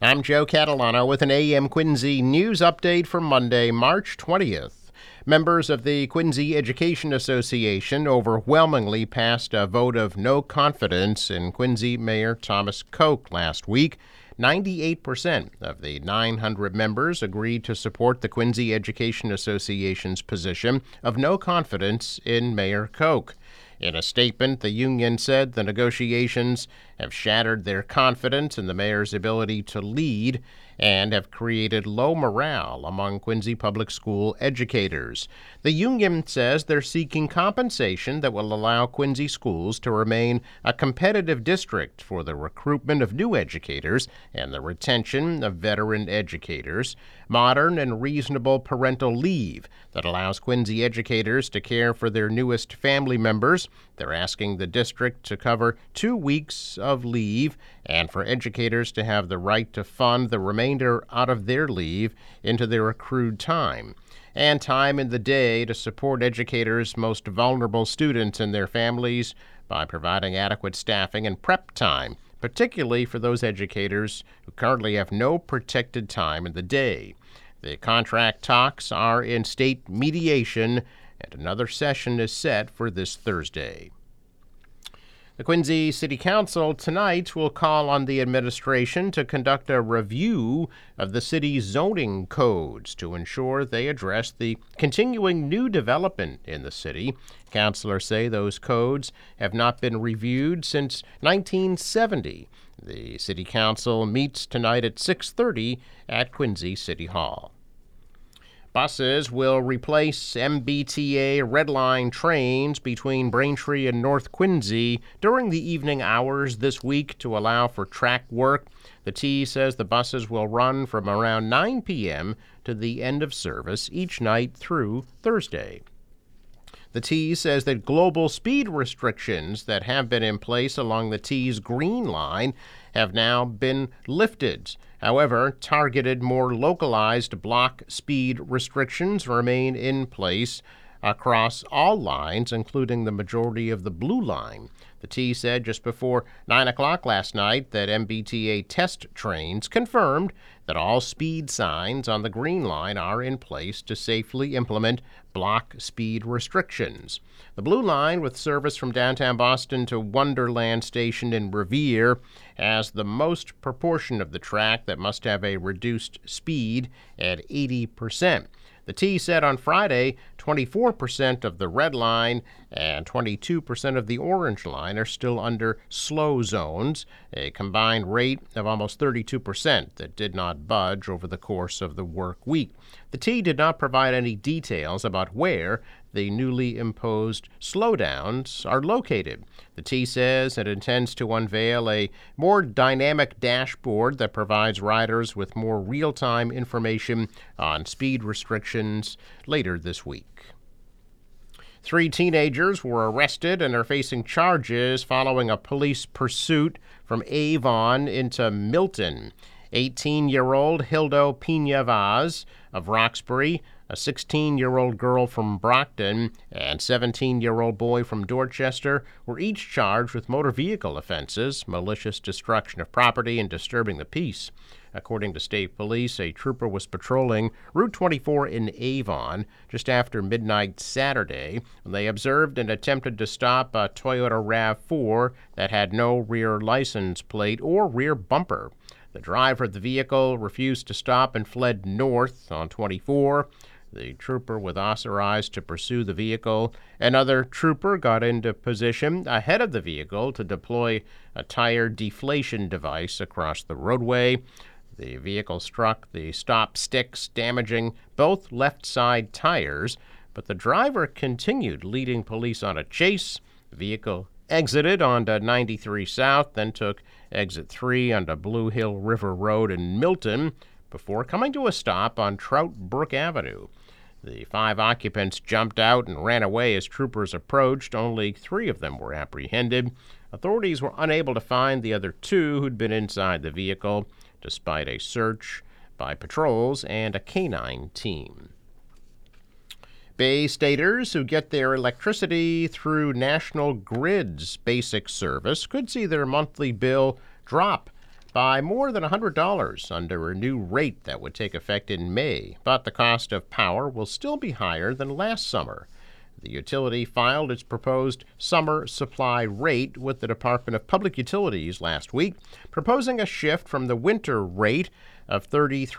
I'm Joe Catalano with an AM Quincy news update for Monday, March 20th. Members of the Quincy Education Association overwhelmingly passed a vote of no confidence in Quincy Mayor Thomas Koch last week. 98% of the 900 members agreed to support the Quincy Education Association's position of no confidence in Mayor Koch. In a statement, the union said the negotiations have shattered their confidence in the mayor's ability to lead and have created low morale among Quincy Public School educators. The union says they're seeking compensation that will allow Quincy schools to remain a competitive district for the recruitment of new educators and the retention of veteran educators, modern and reasonable parental leave that allows Quincy educators to care for their newest family members. They're asking the district to cover 2 weeks of leave and for educators to have the right to fund the remainder out of their leave into their accrued time, and time in the day to support educators' most vulnerable students and their families by providing adequate staffing and prep time, particularly for those educators who currently have no protected time in the day. The contract talks are in state mediation, and another session is set for this Thursday. The Quincy City Council tonight will call on the administration to conduct a review of the city's zoning codes to ensure they address the continuing new development in the city. Councilors say those codes have not been reviewed since 1970. The City Council meets tonight at 6:30 at Quincy City Hall. Buses will replace MBTA Red Line trains between Braintree and North Quincy during the evening hours this week to allow for track work. The T says the buses will run from around 9 p.m. to the end of service each night through Thursday. The T says that global speed restrictions that have been in place along the T's Green Line have now been lifted. However, targeted, more localized block speed restrictions remain in place across all lines, including the majority of the Blue Line. The T said just before 9 o'clock last night that MBTA test trains confirmed that all speed signs on the Green Line are in place to safely implement block speed restrictions. The Blue Line, with service from downtown Boston to Wonderland Station in Revere, has the most proportion of the track that must have a reduced speed at 80%. The T said on Friday 24% of the Red Line and 22% of the Orange Line are still under slow zones, a combined rate of almost 32% that did not budge over the course of the work week. The T did not provide any details about where the newly imposed slowdowns are located. The T says it intends to unveil a more dynamic dashboard that provides riders with more real-time information on speed restrictions later this week. 3 teenagers were arrested and are facing charges following a police pursuit from Avon into Milton. 18-year-old Hildo Pina-Vaz of Roxbury, a 16-year-old girl from Brockton, and 17-year-old boy from Dorchester were each charged with motor vehicle offenses, malicious destruction of property, and disturbing the peace. According to state police, a trooper was patrolling Route 24 in Avon just after midnight Saturday when they observed and attempted to stop a Toyota RAV4 that had no rear license plate or rear bumper. The driver of the vehicle refused to stop and fled north on 24. The trooper was authorized to pursue the vehicle. Another trooper got into position ahead of the vehicle to deploy a tire deflation device across the roadway. The vehicle struck the stop sticks, damaging both left side tires, but the driver continued, leading police on a chase. The vehicle exited onto 93 South, then took exit 3 onto Blue Hill River Road in Milton before coming to a stop on Trout Brook Avenue. The 5 occupants jumped out and ran away as troopers approached. Only 3 of them were apprehended. Authorities were unable to find the other 2 who'd been inside the vehicle, despite a search by patrols and a canine team. Bay Staters who get their electricity through National Grid's basic service could see their monthly bill drop by more than $100 under a new rate that would take effect in May, but the cost of power will still be higher than last summer. The utility filed its proposed summer supply rate with the Department of Public Utilities last week, proposing a shift from the winter rate of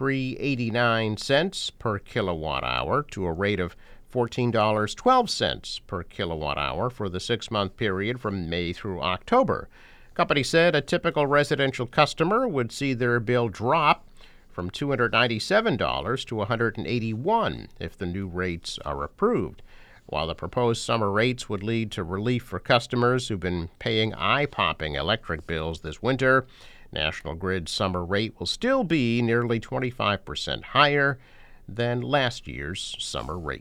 $33.89 per kilowatt hour to a rate of $14.12 per kilowatt hour for the 6-month period from May through October. The company said a typical residential customer would see their bill drop from $297 to $181 if the new rates are approved. While the proposed summer rates would lead to relief for customers who've been paying eye-popping electric bills this winter, National Grid's summer rate will still be nearly 25% higher than last year's summer rate.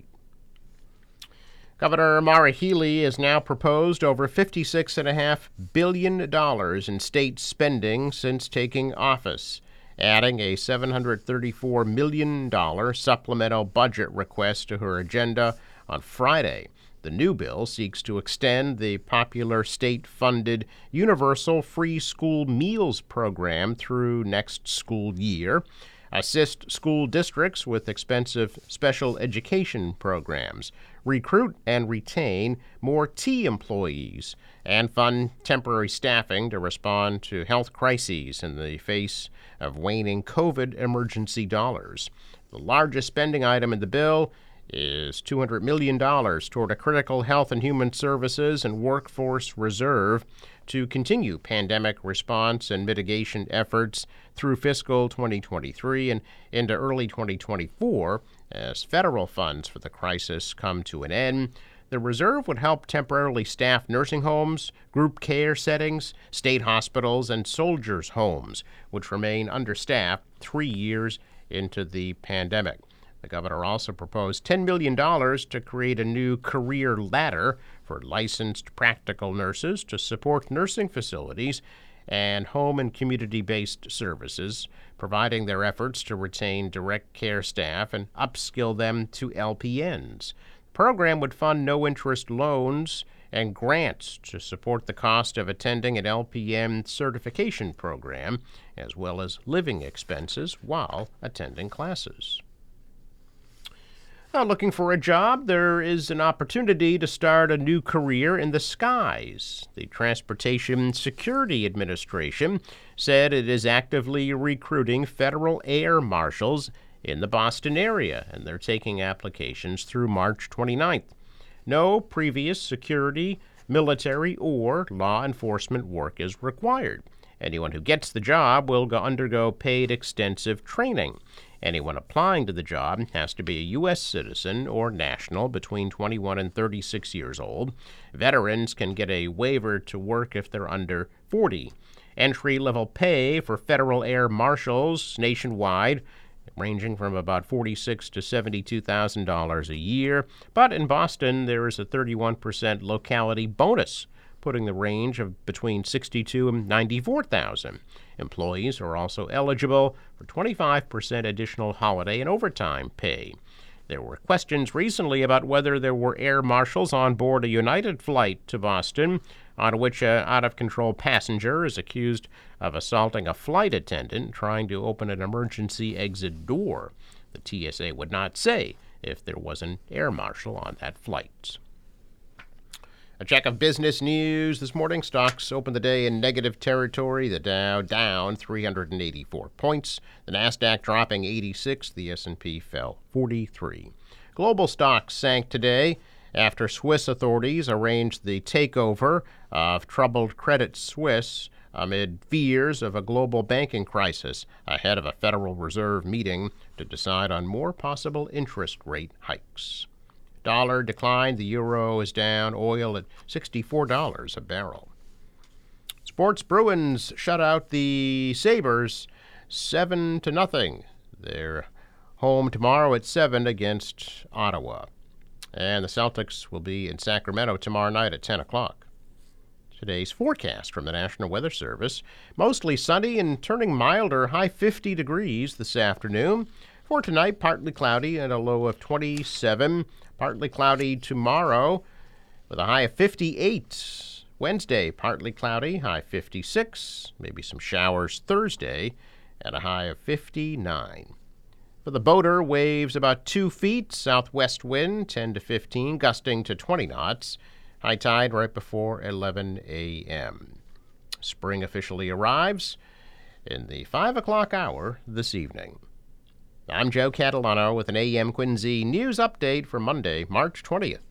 Governor Maura Healey has now proposed over $56.5 billion in state spending since taking office, adding a $734 million supplemental budget request to her agenda on Friday. The new bill seeks to extend the popular state-funded Universal Free School Meals program through next school year, assist school districts with expensive special education programs, recruit and retain more T employees, and fund temporary staffing to respond to health crises in the face of waning COVID emergency dollars. The largest spending item in the bill is $200 million toward a critical health and human services and workforce reserve to continue pandemic response and mitigation efforts through fiscal 2023 and into early 2024 as federal funds for the crisis come to an end. The reserve would help temporarily staff nursing homes, group care settings, state hospitals, and soldiers' homes, which remain understaffed 3 years into the pandemic. The governor also proposed $10 million to create a new career ladder for licensed practical nurses to support nursing facilities and home and community-based services, providing their efforts to retain direct care staff and upskill them to LPNs. The program would fund no-interest loans and grants to support the cost of attending an LPN certification program, as well as living expenses while attending classes. Now, looking for a job, there is an opportunity to start a new career in the skies. The Transportation Security Administration said it is actively recruiting federal air marshals in the Boston area, and they're taking applications through March 29th. No previous security, military, or law enforcement work is required. Anyone who gets the job will undergo paid extensive training. Anyone applying to the job has to be a U.S. citizen or national between 21 and 36 years old. Veterans can get a waiver to work if they're under 40. Entry-level pay for federal air marshals nationwide ranging from about $46,000 to $72,000 a year. But in Boston, there is a 31% locality bonus, putting the range of between $62,000 and $94,000. Employees are also eligible for 25% additional holiday and overtime pay. There were questions recently about whether there were air marshals on board a United flight to Boston on which an out-of-control passenger is accused of assaulting a flight attendant trying to open an emergency exit door. The TSA would not say if there was an air marshal on that flight. A check of business news this morning. Stocks opened the day in negative territory. The Dow down 384 points. The Nasdaq dropping 86. The S&P fell 43. Global stocks sank today after Swiss authorities arranged the takeover of troubled Credit Suisse amid fears of a global banking crisis ahead of a Federal Reserve meeting to decide on more possible interest rate hikes. Dollar declined. The euro is down. Oil at $64 a barrel. Sports. Bruins shut out the Sabres 7-0. They're home tomorrow at 7 against Ottawa. And the Celtics will be in Sacramento tomorrow night at 10 o'clock. Today's forecast from the National Weather Service. Mostly sunny and turning milder, high 50 degrees this afternoon. For tonight, partly cloudy and a low of 27. Partly cloudy tomorrow with a high of 58. Wednesday, partly cloudy, high 56. Maybe some showers Thursday at a high of 59. For the boater, waves about 2 feet, southwest wind 10 to 15, gusting to 20 knots. High tide right before 11 a.m. Spring officially arrives in the 5 o'clock hour this evening. I'm Joe Catalano with an AM Quincy news update for Monday, March 20th.